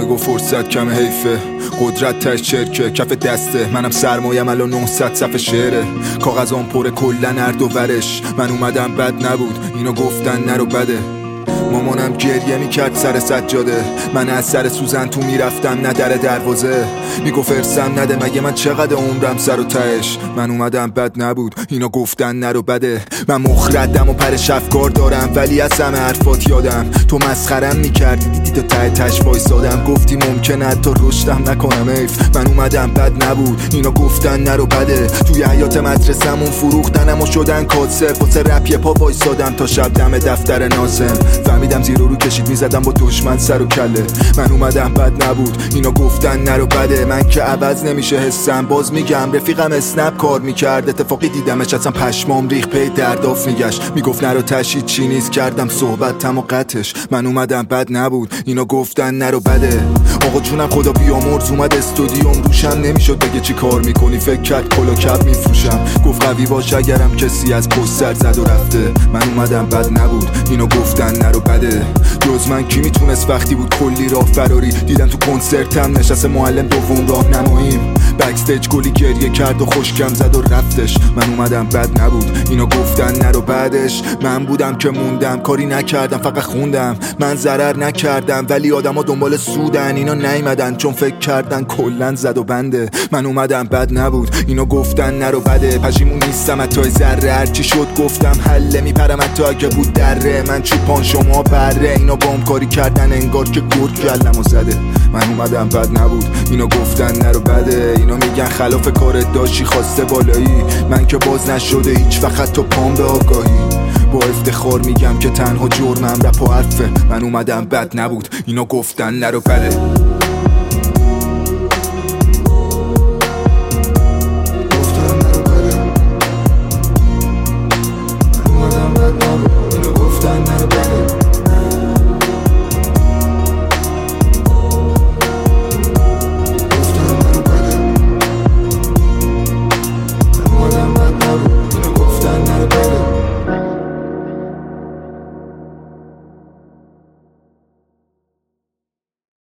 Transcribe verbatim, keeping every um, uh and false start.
میگو فرصت کم حیفه، قدرت تش چرکه کف دسته. منم سرمایم الان نهصد صفحه شعره، کاغذام پر کلن ارد و ورش. من اومدم بد نبود اینو گفتن نرو بده. مامانم گریه میکرد سر سجاده، من از سر سوزن تو میرفتم نه در دروازه. میگو فرسم نده مگه من چقدر عمرم سر و تهش. من اومدم بد نبود اینو گفتن نرو بده. من مخردم و پر شفکار دارم ولی از همه حرفات یادم. تو مسخرم میکردی دیدی تا ته تش وایسادم. گفتی ممکنه حتی رشدم نکنم حیف. من اومدم بد نبود اینو گفتن نرو بده. توی حیات مدرسمون فروختنم و شدن کاسب. واسه رپ یه پا وایسادم تا شب دم دفتر ناظم. فهمیدم زیرو رو کشید میزدم با دشمن سر و کله. من اومدم بد نبود اینو گفتن نرو بده. من که عوض نمیشه حسم، باز میگم رفیقم اسنپ کار میکرد اتفاقی دیدمش اصلا پشمام ریخ پی درداف میگشت. میگفت نرو تشید چی نیست، کردم صحبتم و قطعش. من اومدم بد نبود اینو گفتن نرو بده. آقا جونم خدا بیامرز اومد استودیوم، روشم نمیشد بگه چی کار میکنی. فکر کرد کلا کپ میفروشم، گفت قوی باش اگرم کسی از پست سر زد و رفته. من اومدم بد نبود اینو گفتن نرو بده. جز من کی میتونست وقتی بود کلی راه فراری. دیدم تو کنسرتم نشست معلم دوم راه نماییم. بکستیج گلی گریه کرد و خوشکم زد و رفتش. من اومدم بد نبود اینو گفتن نرو بعدش. من بودم که موندم کاری نکردم فقط خوندم. من ضرر نکردم ولی آدما دنبال سودن. اینا نیومدن چون فکر کردن کلن زد و بنده. من اومدم بد نبود اینو گفتن نرو بده. پشیمون نیستم حتی ذره، هرچی شد گفتم حله. میپرم حتی اگه بود دره. من چوپان شما بره، اینا بام کاری کردن انگار که گرد کلمو زده. من اومدم بد نبود اینو گفتن نرو بده. اینا میگن خلاف کارت داشتی خواسته بالایی. من که باز نشده هیچ وقت تو پام به آگاهی. با افتخار میگم که تنها جرمم رپ و حرفه. من اومدم بد نبود اینو گفتن نرو بده.